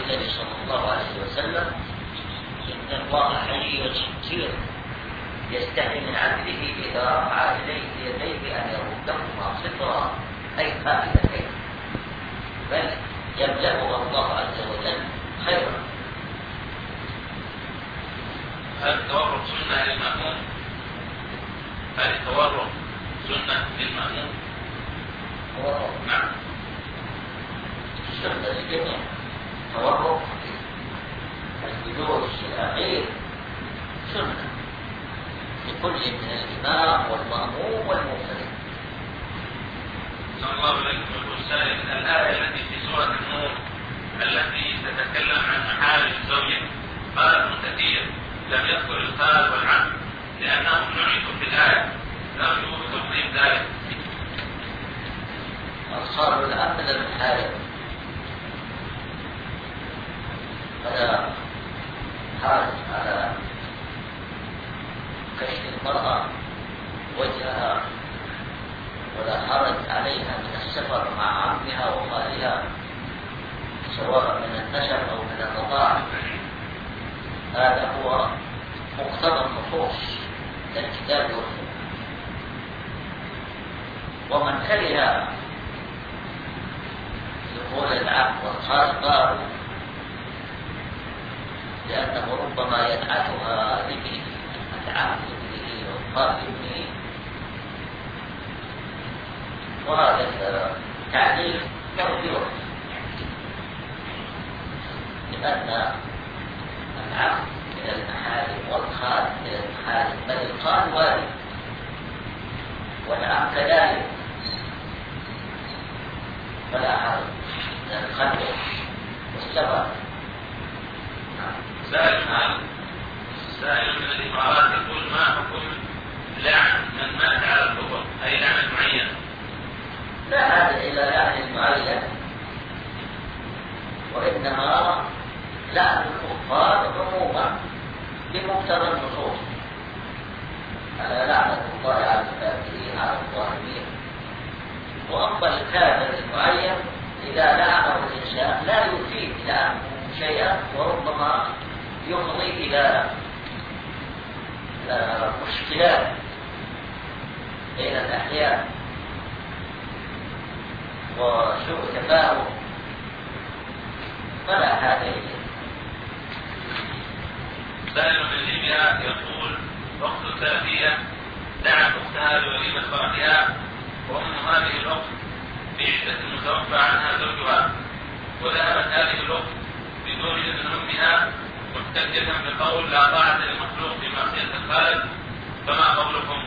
قوله صلى الله عليه وسلم: إن الله حي كثير يستحي من عبده إذا رفع إليه يديه أن يردهما صفرا، أي قائلتين، بل يبلغها الله عز وجل خيرا. هل التورق سنة للمأموم؟ هل التورق سنة للمأموم؟ نعم، سنة للجميع. التورق الجلوس الأخير سنة لكل من الإمام والمأموم والمنفرد. صلى الله عليه وسلم السائل: الآية التي في سورة النور التي تتكلم عن محارم الزوج، قال ابن كثير: لم يذكر الخال والعم لأنهم نعيتوا في الآية، نرجو تقديم ذلك. الخال والعم من المحارم، فلا حرج على كشف المرأة وجهها، ولا حرج عليها من السفر مع عمها وخالها سواء من النسب أو من الرضاعة. هذا هو مقتضى النصوص للكتاب والسنة. ومن كره دخول العم والخال قالوا لأنه ربما يدعتها لابنه، العم لابنه والخال لابنه، وهذا التعليل مرجوح، لأن العم من المحارم والخال من المحارم، بل الخال والد والعم كذلك، فلا حرج من الخلق والسبب. سائل من الإمارات يقول: ما حكم لعن من مات على الكفر، أي لعنة معينة؟ لا حاجة إلى لعن معين، وإنما لعن الكفار عموما بمقتضى النصوص، على لعنة الله على الكافرين على الظالمين. وأما الكافر المعين إذا لعنه الإنسان لا يفيد لعنه شيئا، وربما يفضي إلى مشكلات بين الأحياء وسوء تفاهم، فلا حاجة إليه. سائل من ليبيا يقول: أخت الثلاثية دعت أختها لوليمة فرحها، وأم هذه الأخت في عدة متوفى عنها زوجها، وذهبت هذه الأخت بدون إذن أمها محتجة بقول: لا طاعة للمخلوق في معصية الخالق، فما قولكم؟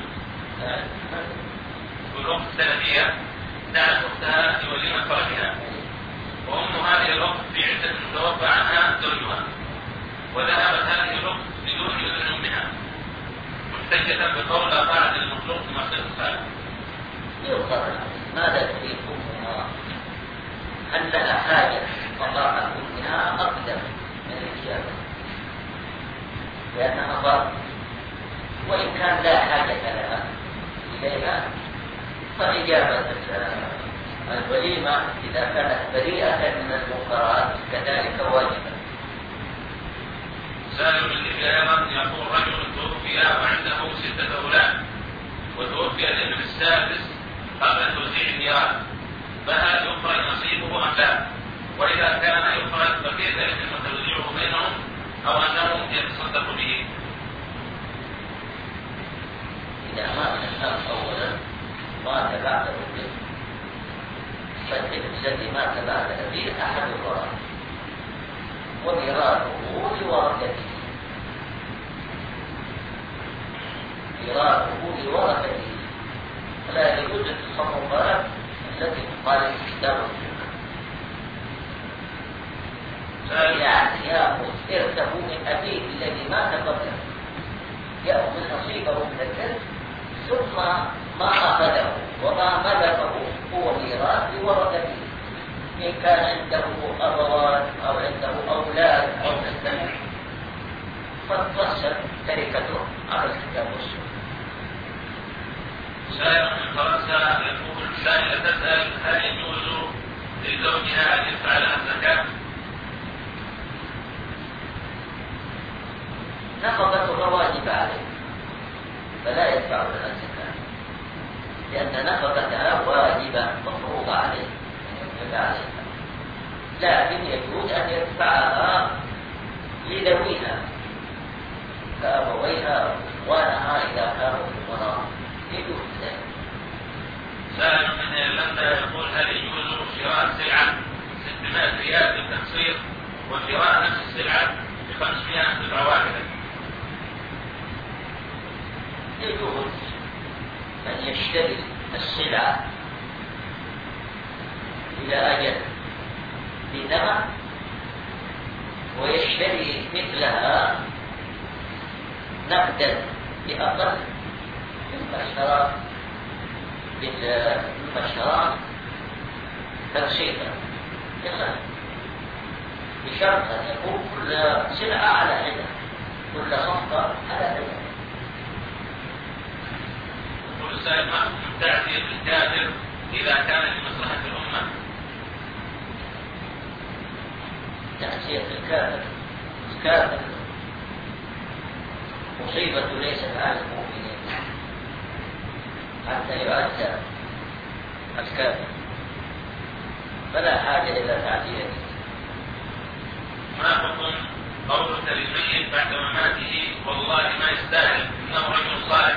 والأخت الثلاثية دعت أختها لوليمة فرحها، وأم هذه الأخت في عدة متوفى عنها زوجها، وذهبت هذه الأخت بدون إذن أمها محتجة بقول: لا طاعة للمخلوق في معصية الخالق. يقرر ماذا تريد أمها؟ هل لها حاجة طاعة أمها أقدم من الإجابة، لأنها ضرب، وإن كان لا حاجة لها إليها فإجابة الوليمة إذا كانت بريئة من المنكرات كذلك واجبة. سائل من ليبيا أيضا يقول: رجل توفي وعنده 6 أولاد، وتوفي الابن السادس قبل توزيع الميراث، فهل يخرج نصيبه أم لا؟ وإذا كان يخرج فكيف يتم توزيعه بينهم، أو أنه يتصدق به؟ إذا مات الأب أولا مات بعد أبيه، فالابن الذي مات بعد أبيه أحد الورثة، وميراثه لورثته، فلا يجوز التصرفات التي تخالف الكتاب والسنة. يعني يأخذ إرثه من أبيه الذي مات قبله، يأخذ نصيبه من الإرث، ثم ما أخذه وما ملكه هو ميراث لورثته، إن كان عنده أبوات أو عنده أولاد أو عنده، فتفسر تركته على الكتاب والسنة. سائل من فرنسا يقول: سائلة تسأل: هل يجوز لزوجها أن يدفع لها الزكاة؟ لكن يجوز أن يدفعها لذويها كأبويها وأنها إذا كانوا في المنام، يجوز ذلك. سائل من ايرلندا يقول: هل يجوز شراء سلعة 600 ريال بالتقسيط وشراء نفس السلعة ب 500 دفعة واحدة؟ يجوز أن يشتري السلعة إلى أجل بثمن ويشتري مثلها نقدا بأقل مما اشترى تقسيطا، بشرط أن يكون كل سلعة على حدة، كل صفقة على حدة. يقول السائل: ما حكم التعزية بالكافر إذا كان لمصلحة الأمة؟ تعزية الكافر مصيبة ليست على المؤمنين حتى يعزى الكافر، فلا حاجة إلى تعزيته. ما حكم قولك للميت بعد مماته: والله ما يستاهل إنه رجل صالح؟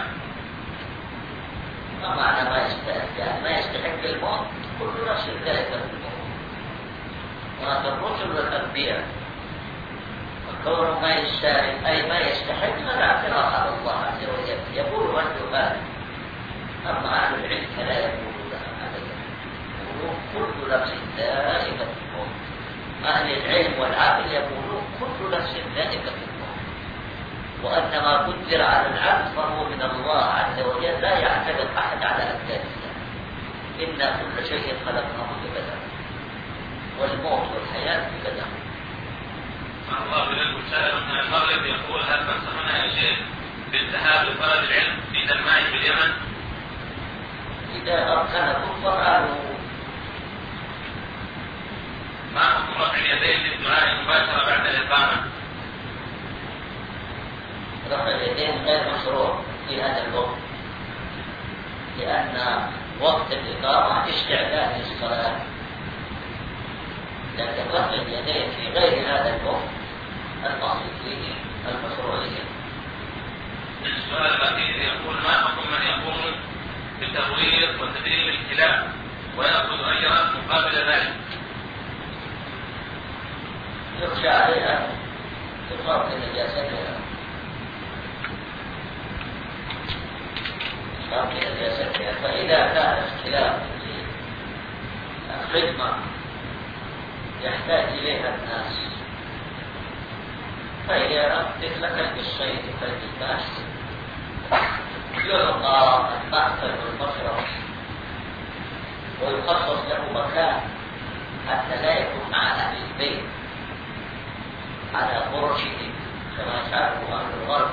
ما معنى ما يستاهل؟ يعني ما يستحق الموت، كل نفس ذلك الموت. وهذا الرسل والأنبياء، وكونه ما يستاهل أي ما يستحق فلا اعتراض على الله عز وجل، يقول عنه هذا. أما أهل العلم فلا يقولون هذا، يقولون كل نفس ذائقة الموت. أهل العلم والعقل يقولون كل نفس ذائقة الموت، وأن ما قدر على العبد فهو من الله عز وجل، لا يعتمد أحد على أبدان الله. إن كل شيء خلقناه بقدر، والموت والحياة بقدر. الله يقول سائل من المغرب يقول: هل تنصحنا يا شيخ بالذهاب لطلب العلم في دماء في اليمن؟ إذا أركان كفر قالوا ما حكم رفع اليدين للدعاء مباشرة بعد الإقامة؟ رفع اليدين غير مشروع في هذا الوقت، لأن وقت الإقامة استعداد للصلاة، لكن رفع اليدين في غير هذا الوقت الأصل فيه المشروعية. السؤال الأخير يقول: ما حكم من يقوم بترويض وتدريب الكلاب ويأخذ أجرا مقابل ذلك؟ يخشى عليها تخاف لنجاستها، فإذا كان الكلاب خدمة يحتاج إليها الناس، فهي مثل كلب الصيد وكلب الباس، يعطى المأكل والمشرب ويخصص له مكان حتى لا يكون مع أهل البيت على فرشه كما شاءوا أهل الغرب،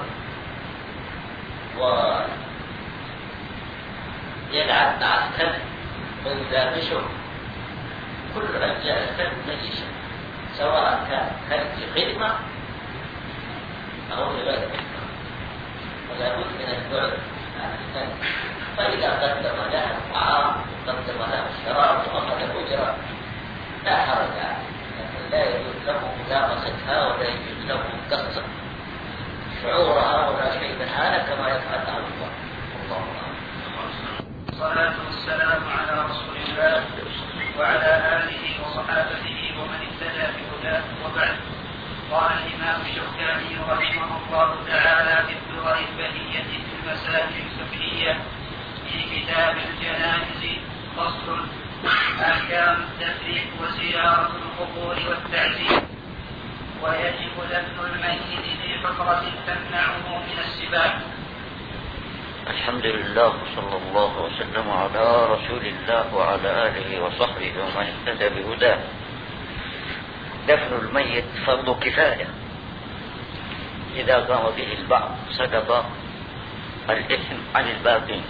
ويلعب مع الكلب ويدامشه. كل أجزاء الكلب نجسة، سواء كان كلب خدمة أو لغير خدمة، ولا بد من البعد عن الكلب. فإذا قدم لها الطعام وقدم لها الشراب وأخذ الأجرة لا حرج عليه، لكن لا يجوز له ملامستها ولا يجوز له قص شعورها ولا شيء من هذا كما يفعل على الله. الصلاة والسلام على رسول الله وعلى آله وصحابته ومن اهتدى بهداه، وبعد. قال الإمام الشوكاني رحمه الله تعالى في الدرر البهية في المسائل الفقهية في كتاب الجنائز: فصل: أحكام التفريق وزيارة القبور والتعزية. ويجب دفن الميت في حفرة تمنعه من السباع. الحمد لله صلى الله وسلم على رسول الله وعلى آله وصحبه ومن اهتدى بهداه. دفن الميت فرض كفاية، إذا قام به البعض سقط الإثم عن الباقين.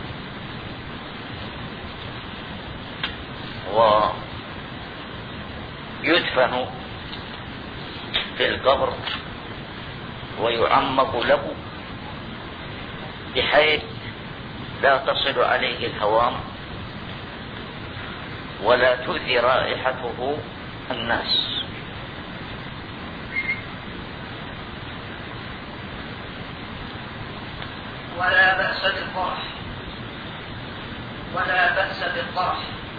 ويدفن في القبر ويعمق له بحيث لا تصل عليه الهوام ولا تؤذي رائحته الناس. ولا بأس بالطرح ولا بأس بالطرح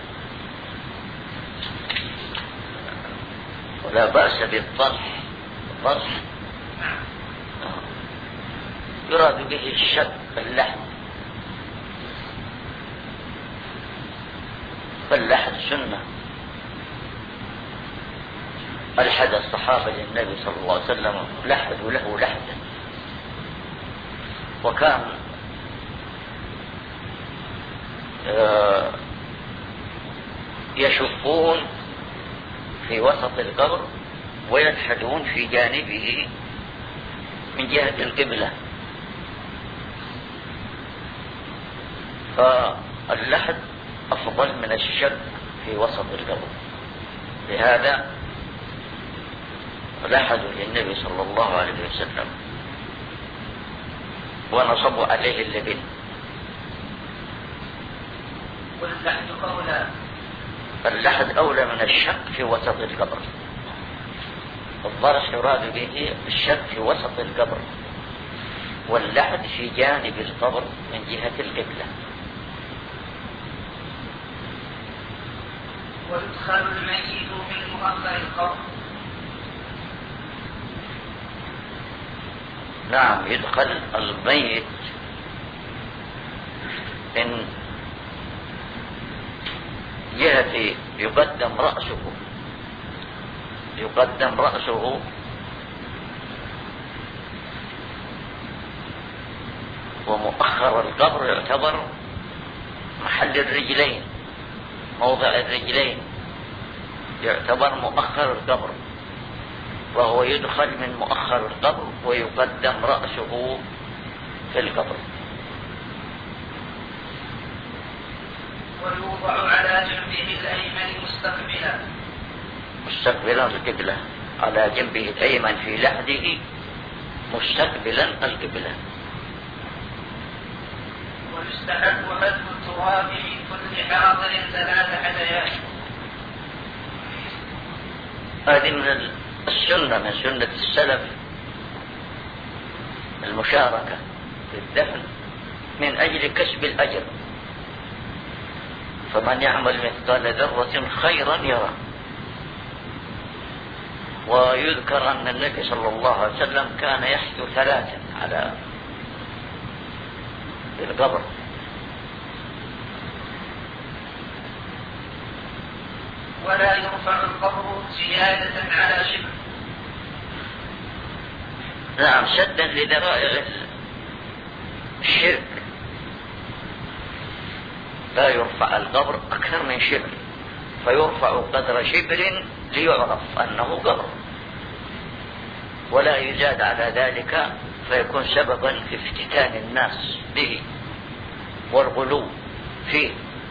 ولا بأس بالطرح. الطرح يراد به الشق اللحم، فاللحد سنة. ألحد الصحابة للنبي صلى الله عليه وسلم، لحدوا له لحدا، وكان يشفون في وسط القبر ويلحدون في جانبه من جهة القبلة، فاللحد أفضل من الشق في وسط القبر. لهذا لحدوا للنبي صلى الله عليه وسلم ونصبوا عليه اللبن. واللحد أولى. اللحد أولى من الشق في وسط القبر. الضرس يراد به الشق في وسط القبر، واللحد في جانب القبر من جهة القبلة. ويدخل الميت من مؤخر القبر. نعم، يدخل الميت من جهة يقدم رأسه ومؤخر القبر يعتبر محل الرجلين، موضع الرجلين يعتبر مؤخر القبر، وهو يدخل من مؤخر القبر ويقدم رأسه في القبر. ويوضع على جنبه الأيمن مستقبلا القبلة، على جنبه الأيمن في لحده مستقبلا القبلة. ويستحب حذف التراب من كل حاضر 3 حذيان. هذه من السنة، من سنة السلف المشاركة في الدفن من أجل كسب الأجر، فمن يعمل مثقال ذرة خيرا يره. ويذكر أن النبي صلى الله عليه وسلم كان يحثو 3 على القبر. ولا يرفع القبر زيادة على شبر. نعم، سدا لذرائع الشرك، لا يرفع القبر أكثر من شبر، فيرفع قدر شبر ليعرف أنه قبر، ولا يزاد على ذلك فيكون سببا في افتتان الناس به والغلو فيه،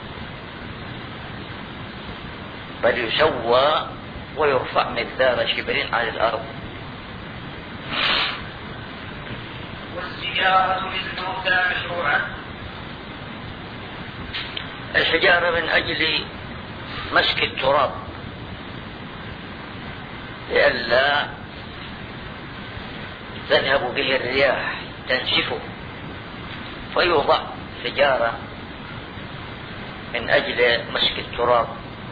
بل يسوى ويرفع مقدار شبر على الأرض. والسجارة للموتى مشروعة. الحجارة من أجل مسك التراب لئلا تذهب به الرياح تنسفه، فيوضع حجارة من أجل مسك التراب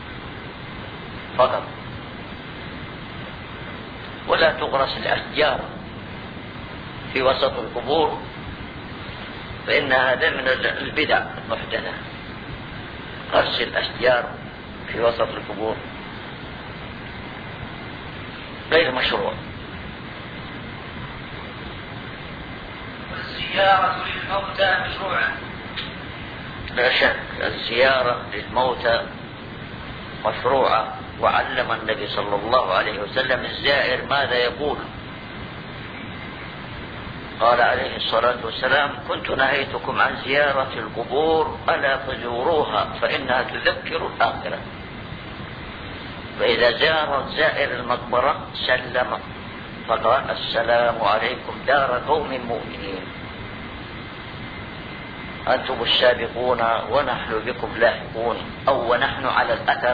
فقط. ولا تغرس الأشجار في وسط القبور، فإن هذا من البدع المحدثة، غرس الأشجار في وسط القبور غير مشروع. والزيارة للموتى مشروعة. لا شك الزيارة للموتى مشروعة، وعلم النبي صلى الله عليه وسلم الزائر ماذا يقول. قال عليه الصلاة والسلام: كنت نهيتكم عن زيارة القبور ألا فزوروها فإنها تذكر الآخرة. فإذا زار الزائر المقبرة سلم فقال: السلام عليكم دار قوم مؤمنين، أنتم السابقون ونحن بكم لاحقون، أو ونحن على الأثر.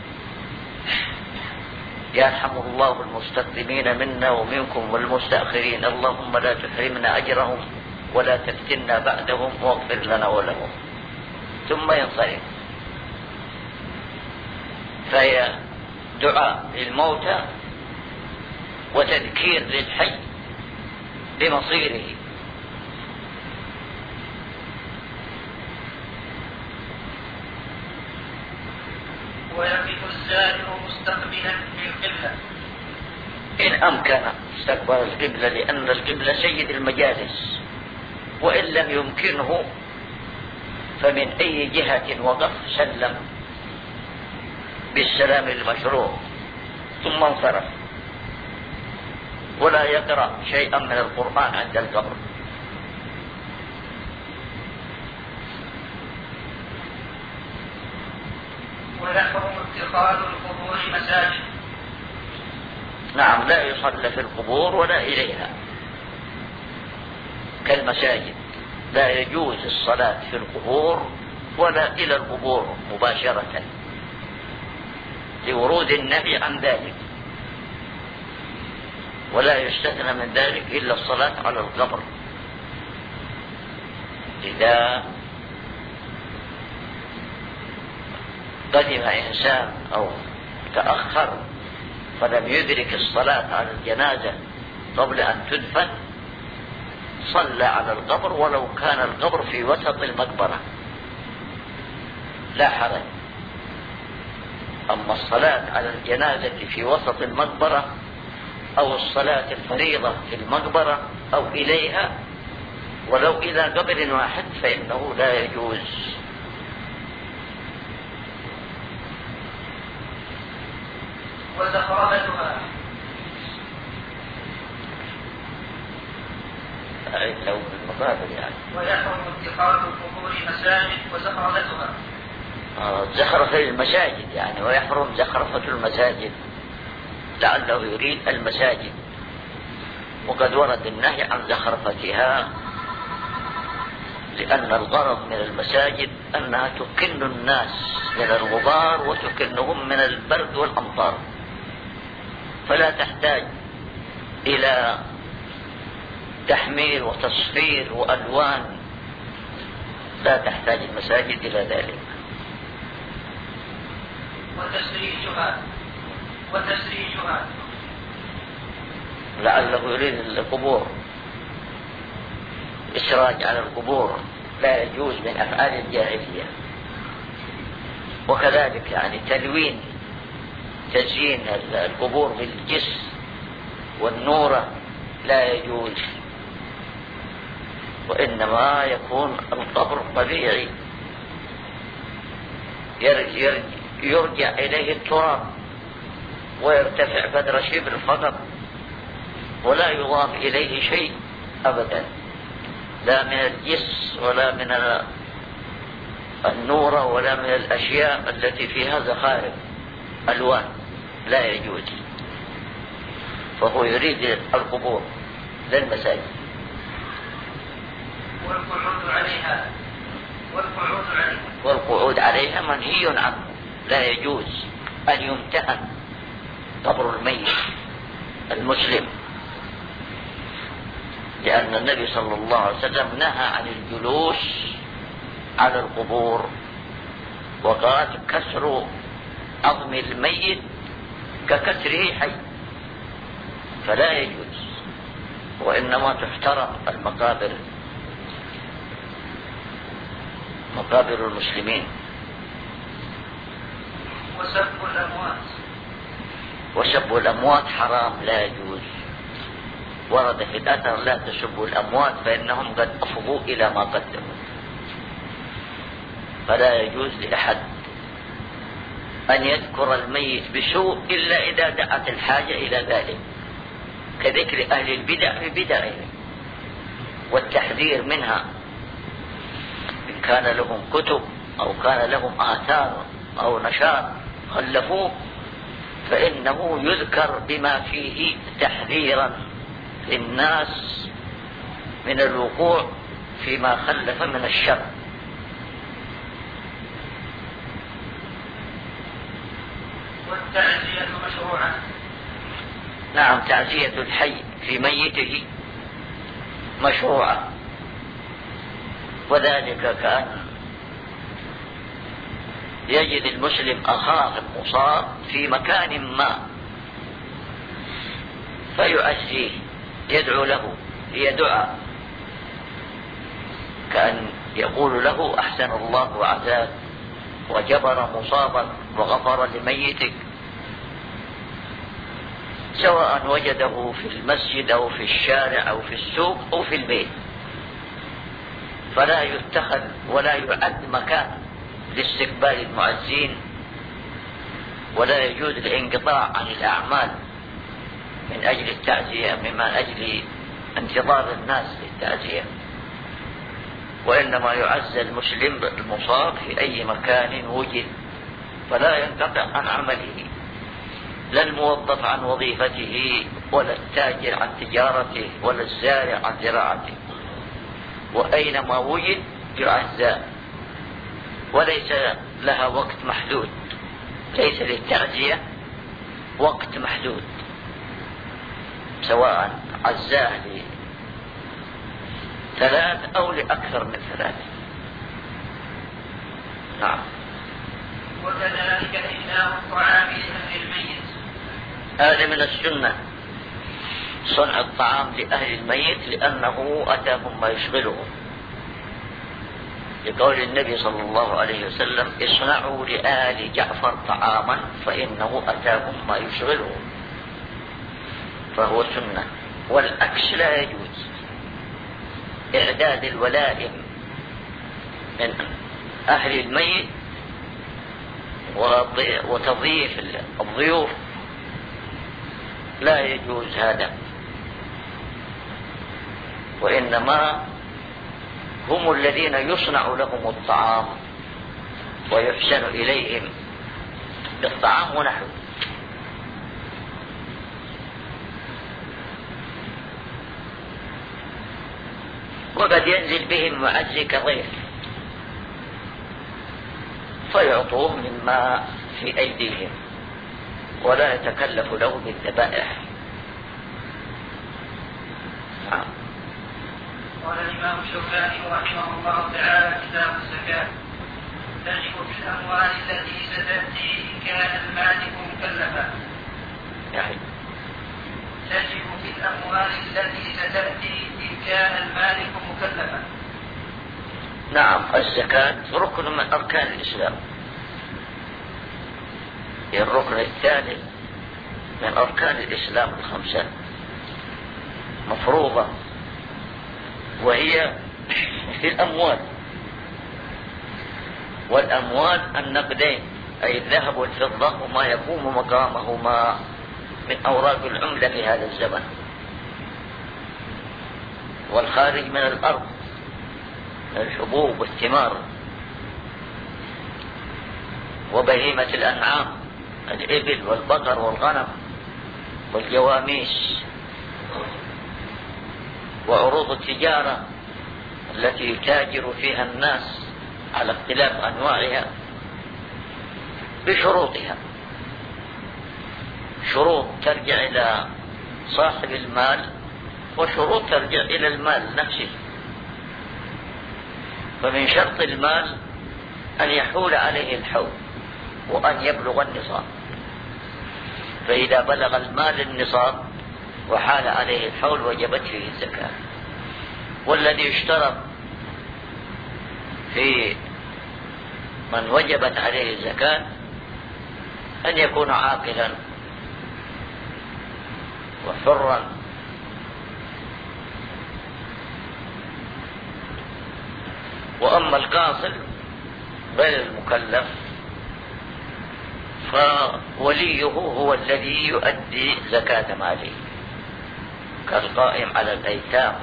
يرحم الله المستقدمين منا ومنكم والمستأخرين، اللهم لا تحرمنا أجرهم ولا تفتنا بعدهم واغفر لنا ولهم، ثم ينصرف. فهي دعاء للموتى وتذكير للحي بمصيره. ويقف الزائر مستقبلا للقبلة إن أمكن استقبال القبلة، لأن القبلة سيد المجالس، وإن لم يمكنه فمن أي جهة وقف سلم بالسلام المشروع ثم انصرف، ولا يقرأ شيئا من القرآن عند القبر. ويحرم اتخاذ القبور مساجد. نعم، لا يصلى في القبور ولا إليها كالمساجد، لا يجوز الصلاة في القبور ولا إلى القبور مباشرة، لورود النهي عن ذلك. ولا يستثنى من ذلك إلا الصلاة على القبر. إذا قدم إنسان أو تأخر فلم يدرك الصلاة على الجنازة قبل أن تدفن، صلى على القبر ولو كان القبر في وسط المقبرة، لا حرج. أما الصلاة على الجنازة في وسط المقبرة أو الصلاة الفريضة في المقبرة أو إليها ولو إلى قبر واحد فإنه لا يجوز. وزخرفتها لو المقابر يعني. ويحرم اتخاذ القبور مساجد وزخرفتها. زخرفة المساجد يعني، ويحرم زخرفة المساجد، لعله يريد المساجد، وقد ورد النهي عن زخرفتها، لأن الغرض من المساجد أنها تكن الناس من الغبار وتكنهم من البرد والأمطار، فلا تحتاج إلى تحمير وتصفير وألوان، لا تحتاج المساجد إلى ذلك. وتسريجها لعله يريد القبور، إسراج على القبور لا يجوز من أفعال الجاهلية. وكذلك يعني تزيين القبور بالجس والنورة لا يجوز، وإنما يكون القبر طبيعي يرجع إليه التراب ويرتفع قدر شبر فقط، ولا يضاف إليه شيء أبدا، لا من الجس ولا من النورة ولا من الأشياء التي فيها زخارف ألوان، لا يجوز. فهو يريد القبور للمساجد. والقعود عليها منهي عنه، لا يجوز أن يمتهن قبر الميت المسلم، لأن النبي صلى الله عليه وسلم نهى عن الجلوس على القبور، وقال كسر عظم الميت ككسره حي، فلا يجوز، وإنما تحترم المقابر، مقابر المسلمين. وسب الأموات حرام لا يجوز، ورد في الأثر لا تسبوا الأموات فإنهم قد أفضوا إلى ما قدموا، فلا يجوز لأحد أن يذكر الميت بسوء إلا إذا دعت الحاجة إلى ذلك، كذكر أهل البدع ببدعهم والتحذير منها، إن كان لهم كتب أو كان لهم آثار أو نشاط خلفوه فإنه يذكر بما فيه تحذيرا للناس من الوقوع فيما خلف من الشر. والتعزية مشروعة. نعم، تعزية الحي في ميته مشروعة، وذلك كأن يجد المسلم أخاه المصاب في مكان ما فيعزيه، يدعو له، هي دعاء، كأن يقول له أحسن الله عزاك وجبر مصابك وغفر لميتك، سواء وجده في المسجد أو في الشارع أو في السوق أو في البيت، فلا يتخذ ولا يعد مكان لاستقبال المعزين، ولا يجوز الانقطاع عن الأعمال من أجل التعزية من أجل انتظار الناس للتعزية، وإنما يعزى المسلم المصاب في أي مكان وجد، فلا ينقطع عن عمله، لا الموظف عن وظيفته ولا التاجر عن تجارته ولا الزارع عن زراعته، وأينما وجد يعزى، وليس لها وقت محدود، ليس للتعزية وقت محدود، سواء عزاه ل3 أو لأكثر من 3. نعم. وكذلك إحداء الطعام لأهل الميت. هذا من السنة صنع الطعام لأهل الميت، لأنه أتاهم ما يشغلهم، لقول النبي صلى الله عليه وسلم اصنعوا لآل جعفر طعاما فإنه أتاهم ما يشغلهم، فهو سنة. والأكل لا يجوز، إعداد الولائم من أهل الميت وتضييف الضيوف لا يجوز هذا، وإنما هم الذين يصنع لهم الطعام ويحسن إليهم بالطعام ونحوه. وقد ينزل بهم معزي كضيف فيعطوه مما في أيديهم ولا يتكلف له بالذبائح. قال الإمام الشوكاني رحمه الله تعالى: كتاب الزكاة تجب في الأموال التي ستأتي إن كان المالك مكلفا. تجب في الأموال التي ستأتي إن كان المالك مكلفا. نعم، الزكاة ركن من أركان الإسلام، هي الركن الثالث من أركان الإسلام ال5 مفروضة، وهي في الأموال، والأموال النقدين أي الذهب والفضة وما يقوم مقامهما من أوراق العملة في هذا الزمن، والخارج من الأرض من الحبوب والثمار وبهيمة الأنعام الإبل والبقر والغنم والجواميس، وعروض التجارة التي يتاجر فيها الناس على اختلاف أنواعها بشروطها، شروط ترجع إلى صاحب المال وشروط ترجع إلى المال نفسه. فمن شرط المال أن يحول عليه الحول وأن يبلغ النصاب، فإذا بلغ المال النصاب وحال عليه الحول وجبت فيه الزكاة. والذي يشترط في من وجبت عليه الزكاة أن يكون عاقلا وحرا، وأما القاصر غير المكلف فوليه هو الذي يؤدي زكاة ماله، كالقائم على الأيتام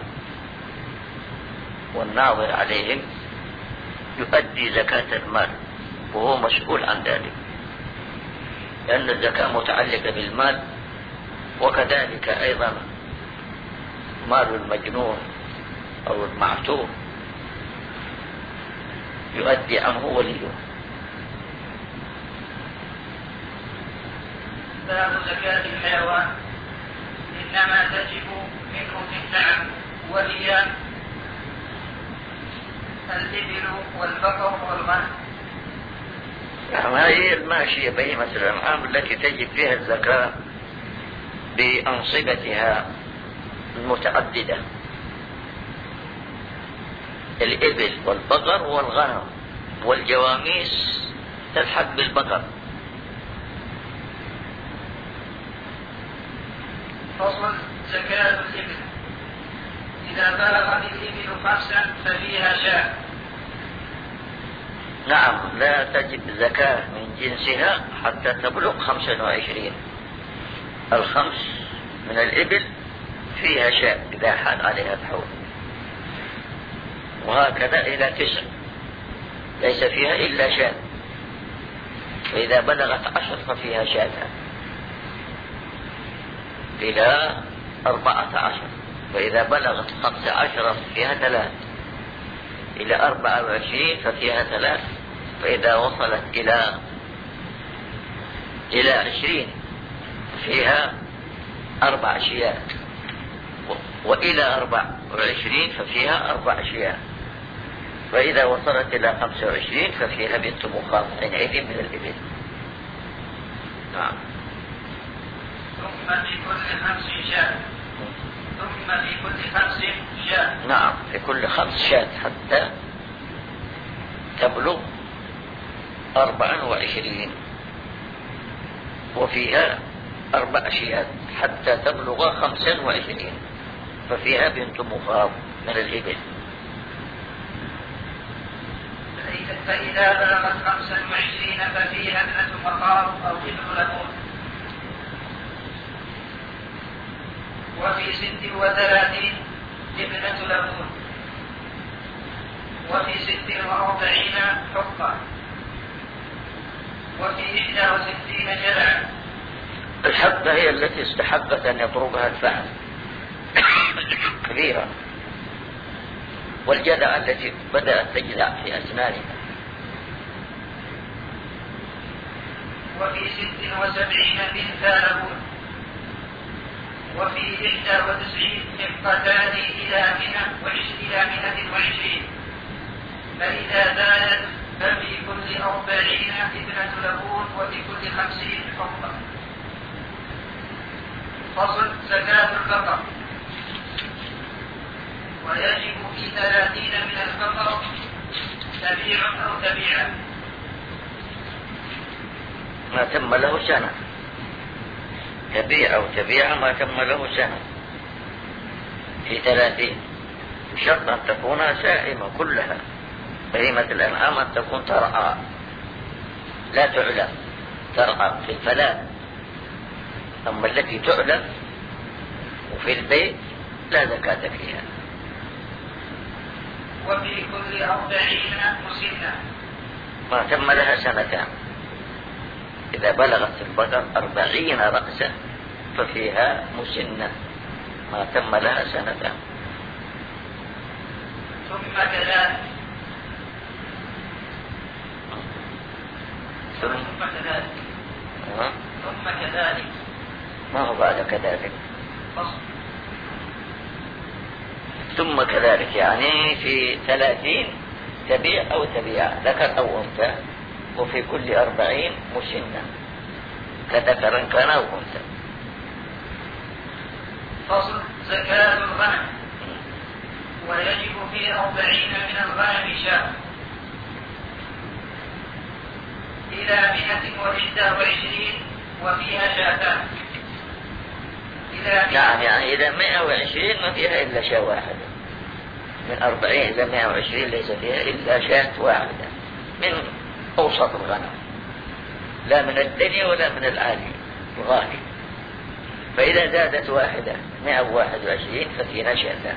والناظر عليهم يؤدي زكاة المال وهو مسؤول عن ذلك، لأن الزكاة متعلقة بالمال، وكذلك أيضا مال المجنون أو المعتوه يؤدي عنه وليه. باب زكاة الحيوان إنما تجب منه 9، وهي الإبل والبقر والغنم. هذه الماشية بهيمة الأنعام التي تجب فيها الزكاة بأنصبتها المتعددة، الإبل والبقر والغنم، والجواميس تلحق بالبقر. فصل زكاة الإبل. إذا بلغت الإبل 5 ففيها شاة. نعم، لا تجب زكاة من جنسها حتى تبلغ 25. الخمس من الإبل فيها شاة إذا حال عليها الحول، وهكذا إلى 9 ليس فيها إلا شاة، فإذا بلغت 10 ففيها شاة، إلى 14 فإذا بلغت 15 فيها 3، إلى 24 ففيها 3، فإذا وصلت إلى 20 فيها 4 شيات، وإلى 24 ففيها 4 شيات، فإذا وصلت إلى 25 ففيها بنت مخاض حينئذ من الإبل. نعم. ثم في كل 5 شاة. ثم في كل 5 شاة. نعم، في كل 5 شاة حتى تبلغ 24، وفيها 4 شيات حتى تبلغ 25 ففيها بنت مخاض من الإبل. فإذا بلغت 25 ففيها ابنة مخاض أو ابن لبون. وفي 36 ابنة لبون. وفي 46 حقة. وفي 61 جذع. الحقة هي التي استحقت أن يضربها الفحل كبيرة، والجذع التي بدأت تجذع في أسنانها. وفي 76 بنت لبون. وفي 91 حقتان إلى 120، فإذا زادت ففي كل 40 ابنة لبون، وفي كل 50 حقة. فصل زكاة البقر. ويجب في 30 من البقر تبيع أو تبيعة ما تم له سنة، تبيع أو تبيع ما تم له سنة في 30، بشرط أن تكون سائمة كلها. بهيمة الأنعام أن تكون ترعى لا تعلم، ترعى في الفلاة، أما التي تعلم وفي البيت لا زكاة فيها. وفي كل 40 مسنة ما تم لها 2 سنة. إذا بلغت البقر 40 رأسا ففيها مسنة ما تم لها 2 سنة. ثم كذلك ما هو بعد كذلك. ثم كذلك يعني في 30 تبيع أو تبيع، ذكر أو أنثى، وفي كل 40 مسنة كذكر كان أو أنثى. فصل زكاة الغنم. ويجب في 40 من الغنم شاة إلى 121 وفيها شاتان. يعني إلى 120 ما فيها إلا شاة واحدة. من 40 إلى 120 ليس فيها إلا شاة واحدة من أوسط الغنم، لا من الدنيا ولا من العالي الغالي. فإذا زادت واحدة 121 ففيها شاتان.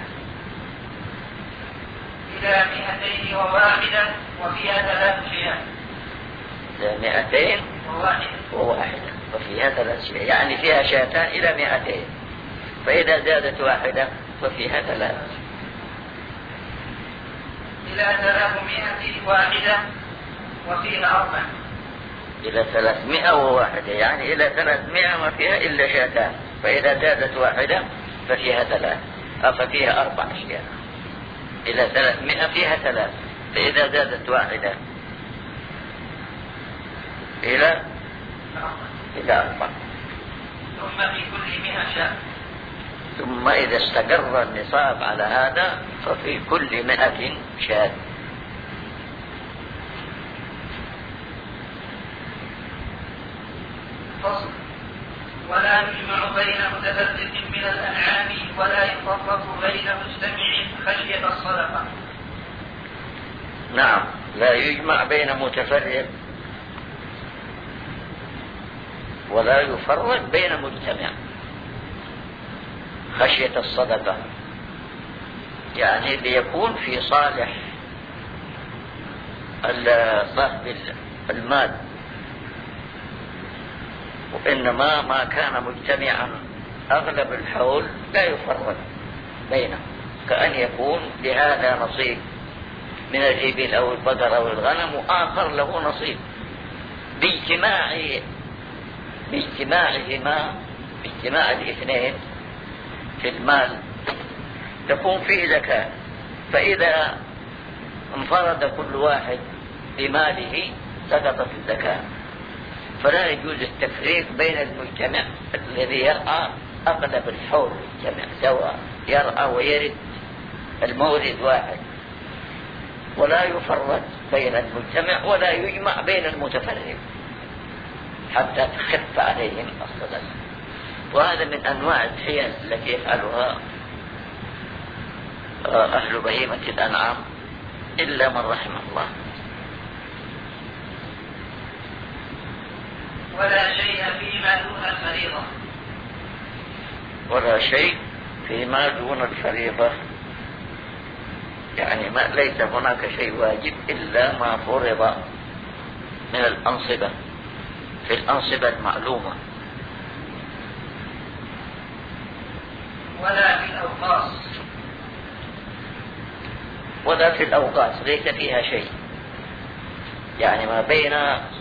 إلى 201 وفيها 3 شيات. 201 وفيها 3 شيات، يعني فيها شاتان إلى 200. فإذا زادت واحدة ففيها 3. إلى 301 وفيها 4. إلى 301 يعني إلى 300 ما فيها إلا شاتان، فإذا زادت واحدة ففيها 3 ففيها 4 أشياء. إلى 300 فيها 3، فإذا زادت واحدة إلى 4. ثم في كل 100 شاة. ثم إذا استقر النصاب على هذا ففي كل 100 شاة. فصل. ولا يجمع بين متفرق من الأنعام ولا يفرق بين مجتمع خشية الصدقة. نعم، لا يجمع بين متفرق ولا يفرق بين مجتمع خشية الصدقة، يعني ليكون في صالح صاحب المال، وإنما ما كان مجتمعا أغلب الحول لا يفرق بينه، كأن يكون لهذا نصيب من الإبل أو البقر أو الغنم وآخر له نصيب، باجتماع الاثنين في المال تكون فيه زكاة. فإذا انفرد كل واحد بماله سقطت الزكاة. فلا يجوز التفريق بين المجتمع الذي يرعى أغلب الحول المجتمع سواء يرعى ويرد المورد واحد، ولا يفرق بين المجتمع ولا يجمع بين المتفرق حتى تخف عليهم الصدقة. وهذا من أنواع الحيل التي يفعلها أهل بهيمة الأنعام إلا من رحم الله. ولا شيء فيما دون الفريضة. ولا شيء فيما دون الفريضة، يعني ليس هناك شيء واجب إلا ما فرض من الأنصبة في الأنصبة المعلومة. ولا في الأوقاص. ولا في الأوقاص ليس فيها شيء، يعني ما بين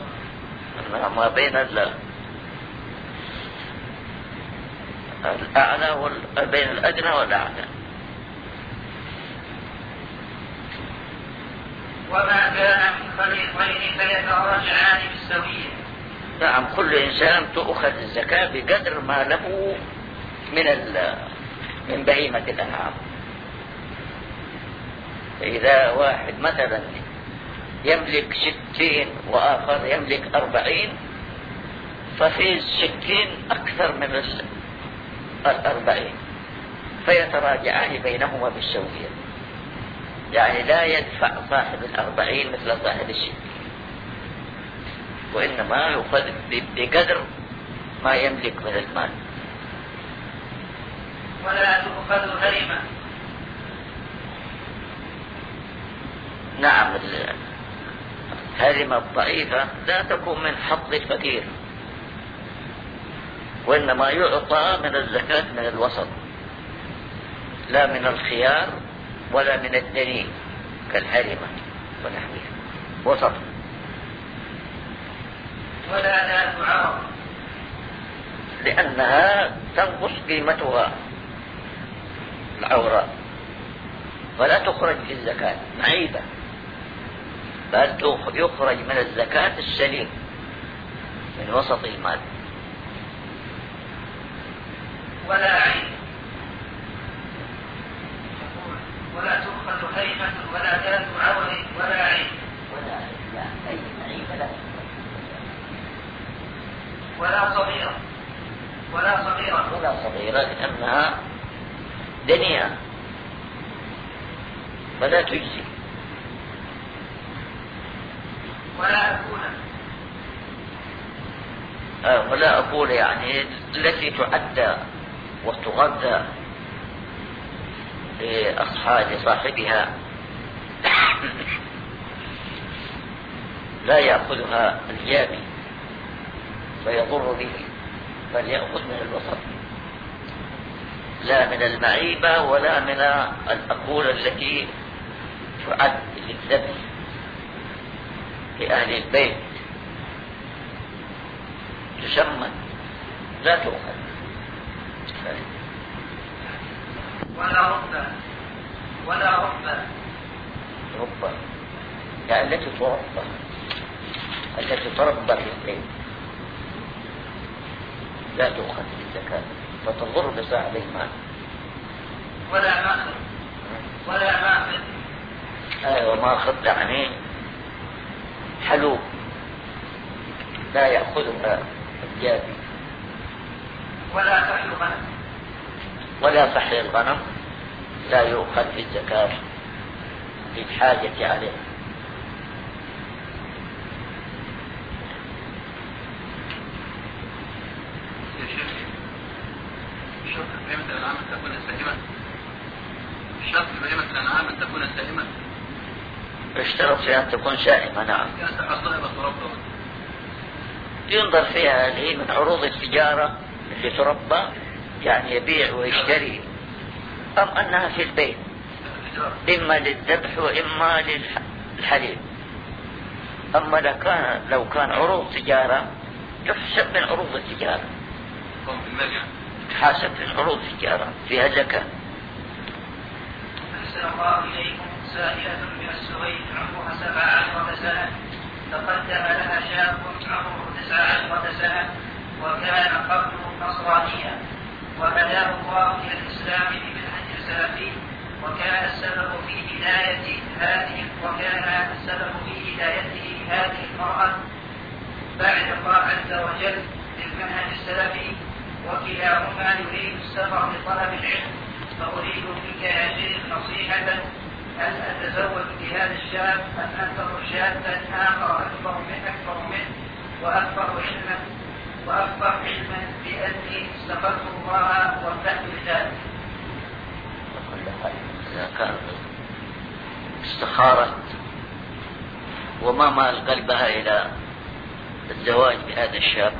الأعلى بين الأدنى والأعلى. وما كان من خليطين فيتراجعان بالسوية. نعم، كل إنسان تؤخذ الزكاة بقدر ما له من بهيمة الأنعام. فإذا واحد مثلا يملك 60 وآخر يملك 40، ففي 60 أكثر من 40 فيتراجعان بينهما بالسوية، يعني لا يدفع صاحب 40 مثل صاحب 60، وإنما يؤخذ بقدر ما يملك من المال. ولا تؤخذ هرمة. نعم، الهرمة الضعيفة لا تكون من حظ الفقير، وإنما يعطى من الزكاة من الوسط، لا من الخيار ولا من الدنيء كالهرمة ونحوها، وسط. ولا ذات عرض، لأنها تنقص قيمتها العوراء، ولا تخرج في الزكاة معيبة، بل يخرج من الزكاة السليم من وسط المال. ولا عين، ولا تؤخذ هيمة ولا ذات عور ولا عين. ولا أي معيبة لا. ولا صغيرة. ولا صغيرة لأنها دنيئة فلا تجزي. ولا أكولة. ولا أقول يعني التي تعدى وتغذى لصاحبها لا يأخذها الجامي فيضر به، بل يأخذ من الوسط، لا من المعيبة ولا من الأكولة التي تعد للذبح لأهل البيت، تسمى لا تؤخذ. ولا ربة. يعني التي تربى في البيت لا تؤخذ بالزكاة فتضر بصاحب المال. ولا ماخذ أيوة ماخذ يعني حلوب لا يأخذها الجابي. ولا فحل الغنم لا يؤخذ بالزكاة للحاجة عليه. الشرط في بهيمة الأنعام أن تكون سائمة. الشرط في بهيمة الأنعام أن تكون سائمة. اشترط في أن تكون سائمة. نعم. ينظر فيها اللي هي من عروض التجارة اللي تربى يعني يبيع ويشتري، أم أنها في البيت إما للذبح وإما للحليب. أما لو كان عروض تجارة يحسب من عروض التجارة، حاسب من عروض التجارة فيها زكاة. أحسن الله إليكم. سائلة من السويد عمرها 17 سنة، تقدم لها شاب عمره 19 سنة وكان قبله نصرانيا، وهداه الله إلى الإسلام بمنهج سلفي، وكان السبب في هدايته هذه المرأة بعد الله عز وجل للمنهج السلفي، وكلاهما يريد السفر لطلب العلم. فأريد منك يا شيخ نصيحة، هل أتزوج بهذا الشاب أم أنتظر شابا آخر أكبر منه وأكبر علما بأني استغفرت الله وارتحت لذلك؟ إذا كان استخارت وما مال قلبها إلى الزواج بهذا الشاب،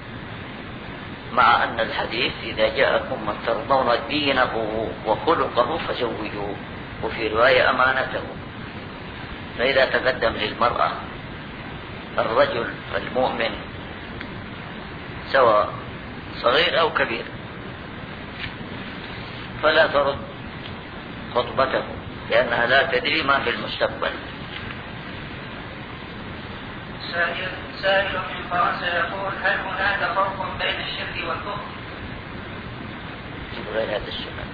مع أن الحديث إذا جاءكم من ترضون دينه وخلقه فزوجوه، وفي رواية أمانته. فإذا تقدم للمرأة الرجل المؤمن سواء صغير أو كبير فلا ترد خطبته، لأنها لا تدري ما في المستقبل. سائل من فرنسا يقول: هل هناك فرق بين الشرك والكفر؟ جبريل هذا السنة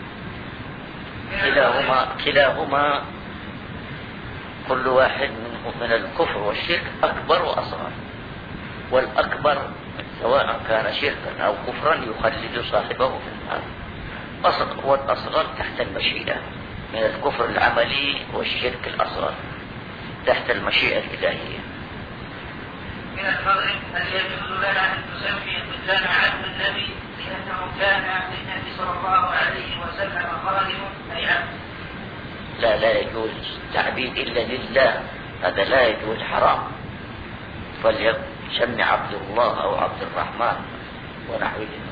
كلاهما كل واحد منه من الكفر والشرك أكبر وأصغر، والأكبر سواء كان شركا أو كفرا يخلد صاحبه في النار، والأصغر تحت المشيئة من الكفر العملي والشرك الأصغر تحت المشيئة الإلهية. من المغرب: هل يجوز لنا أن نسمي الختان عبد النبي لأنه كان للنبي صلى الله عليه وسلم خادم أي عبد؟ لا يجوز تعبيد إلا لله، هذا لا يجوز، حرام. فليسمي عبد الله أو عبد الرحمن ونحوهما،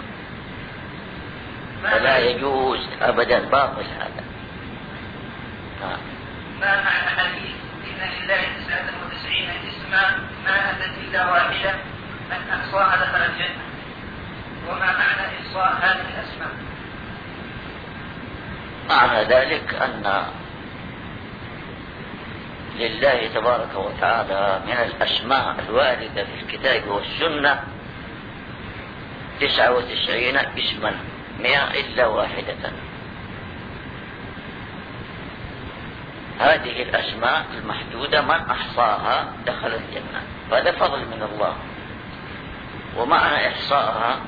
فلا يجوز أبدا، باطل هذا. ما معنى حديث إن لله 99 اسما ما أتت إلا واحدة من أحصاها دخل الجنة؟ وما معنى إحصاء هذه الأسماء؟ معنى ذلك أن لله تبارك وتعالى من الأسماء الواردة في الكتاب والسنة 99 اسما 100 إلا واحدة. هذه الأسماء المحدودة من أحصاها دخل الجنة، هذا فضل من الله. ومعنى إحصائها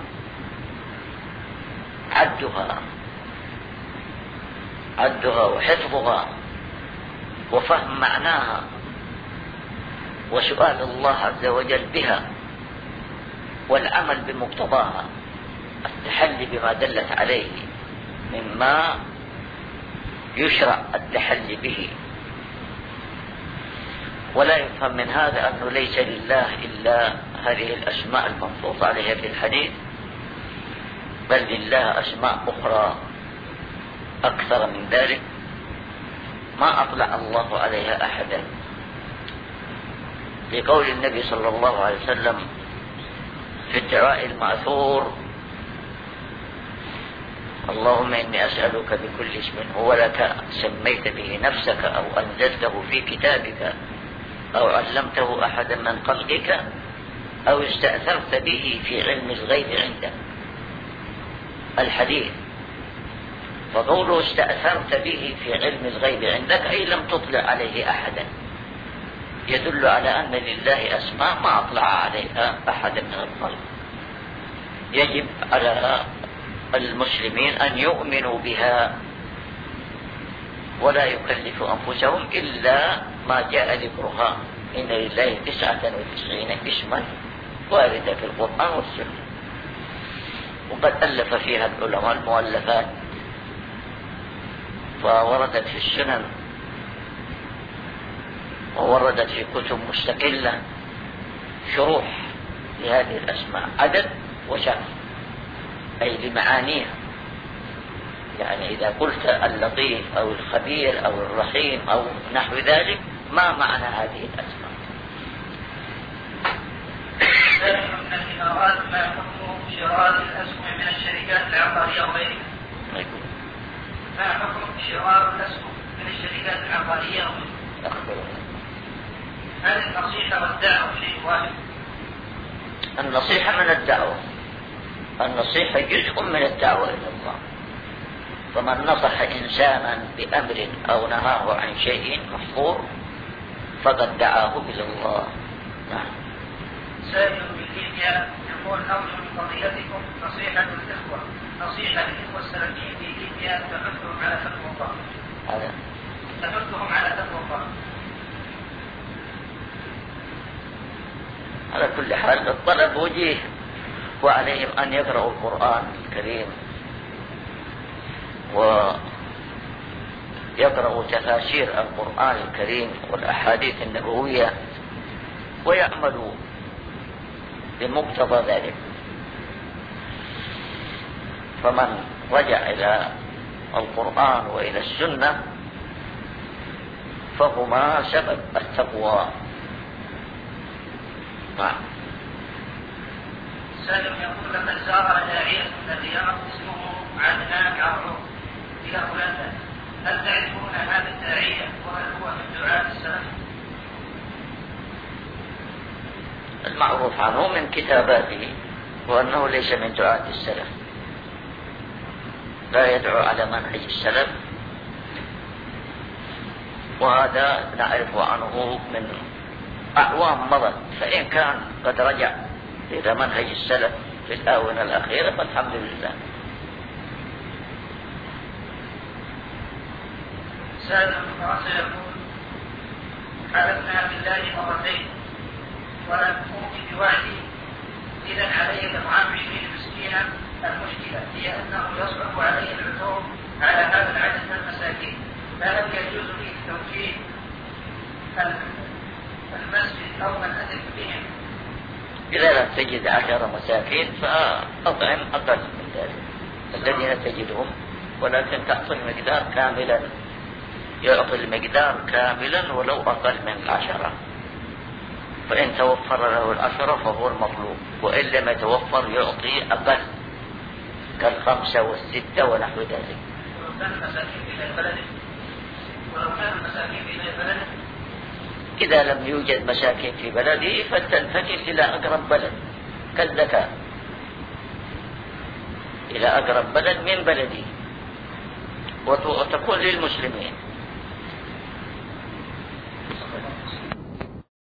عدها وحفظها وفهم معناها وسؤال الله عز وجل بها والعمل بمقتضاها، التحلي بما دلت عليه مما يشرع التحلي به. ولا يفهم من هذا أنه ليس لله إلا هذه الأسماء المنصوص عليها في الحديث، بل لله أسماء أخرى أكثر من ذلك ما أطلع الله عليها أحدا، لقول النبي صلى الله عليه وسلم في الدعاء المأثور: اللهم إني أسألك بكل اسم هو لك سميت به نفسك أو أنزلته في كتابك أو علمته أحدا من خلقك أو استأثرت به في علم الغيب عندك. الحديث، فقوله استأثرت به في علم الغيب عندك أي لم تطلع عليه أحدا، يدل على أن لله أسماء ما أطلع عليها أحدا من الخلق. يجب على المسلمين أن يؤمنوا بها ولا يكلفوا أنفسهم إلا ما جاء ذكرها. إن لله 99 اسما واردة في القرآن والسنة، وقد ألف فيها العلماء المؤلفات، فوردت في السنن ووردت في كتب مستقلة شروح لهذه الأسماء عدد وشرح، أي لمعانيها. يعني إذا قلت اللطيف أو الخبير أو الرحيم أو نحو ذلك، ما معنى هذه الأسماء؟ من الإمارات ما حكم شراء الأسهم من الشركات العقارية وغيرها؟ ما حكم شراء الأسهم من الشركات العقارية وغيرها؟ هل النصيحة والدعوة شيء واحد؟ النصيحة من الدعوة، النصيحة جزء من الدعوة إلى الله. فمن نصح إنسانا بأمر أو نهاه عن شيء محظور فقد دعاه إلى الله. نعم. سائل بالليبيا يقول نرجو من قضيتكم نصيحة للإخوة السلفيين في ليبيا تحثهم على تقوى الله. تحثهم على تقوى الله. على كل حال الطلب وجيه، وعليهم أن يقرأوا القرآن الكريم ويقرأوا تفاسير القرآن الكريم والأحاديث النبوية ويعملوا بمقتضى ذلك. فمن رجع إلى القرآن وإلى السنة فهما سبب التقوى. سالم يقول لقد زار داعية من الرياض اسمه عدنان عرو إلى هولندا، هل تعرفون هذا الداعية وهل هو من دعاة السلف؟ المعروف عنه من كتاباته وأنه ليس من دعاة السلف، لا يدعو على منهج السلف، وهذا نعرف عنه من أعوام مضت. فإن كان قد رجع إلى منهج السلف في الآونة الأخيرة فالحمد لله. سائل من فرنسا يقول حلفنا بالله مرتين ولم أؤمن بوعدي، إذا علي إطعام 20 مسكينا. المشكلة هي أنه يصعب علي العثور على هذا العدد من المساكين، فهل يجوز لي توجيه المسجد أو من أثق بهم؟ إذا لم تجد 10 مساكين فأطعم أقل من ذلك الذين تجدهم، ولكن تعطي المقدار كاملا، يعطي المقدار كاملا ولو أقل من 10. فإن توفر له 10 فهو المطلوب، وإن لم يتوفر يعطي أقل كال5 وال6 ونحو ذلك. ولو كان المساكين في بلده إذا لم يوجد مساكين في بلده فلتنتقل إلى أقرب بلد كالزكاة، إلى أقرب بلد من بلده وتكون للمسلمين.